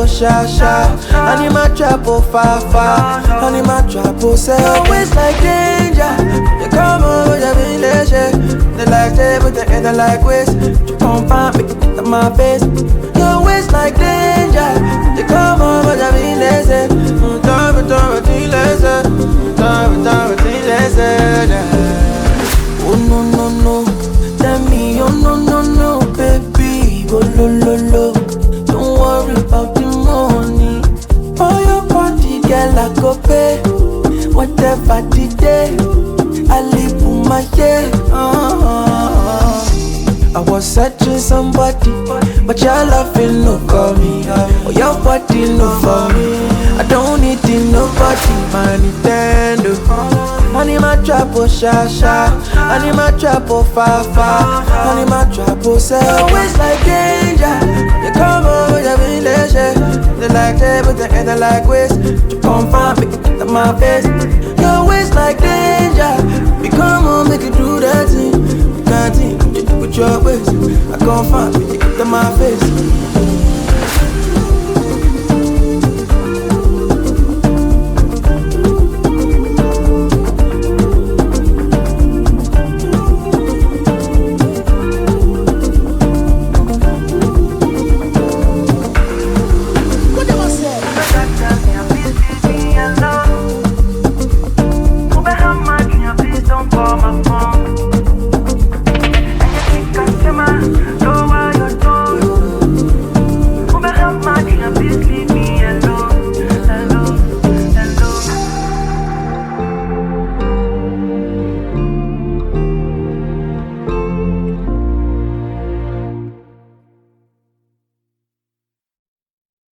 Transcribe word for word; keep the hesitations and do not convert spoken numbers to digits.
oh sha sha. I need my trap oh fa fa. I need my trap oh say. Your waist like danger. You come over, you be leisure. They like day, but they ain't like waist. You come find me, to my face. Your waist like danger. You come over, you be leisure. Time and time and time leisure. Time and time and time leisure. Oh no no no. Tell me oh no no no, baby. Oh lo lo lo. Don't worry about the money. For your body, girl, I go pay. Whatever the day, I live for my yeah. uh-huh. I was searching somebody, but your love will no call me. Oh, your body no for me. I don't need it, nobody. My Nintendo. I need my trap oh sha sha. I need my trap oh fa fa. I need my trap oh say. Your waist like danger. You come over, you be leisure. They like day, but they ain't like waist. You come find me, to my face. Your waist like danger. We come on, make you do that thing. You can't think, you do with your waist. I come find me, to my face.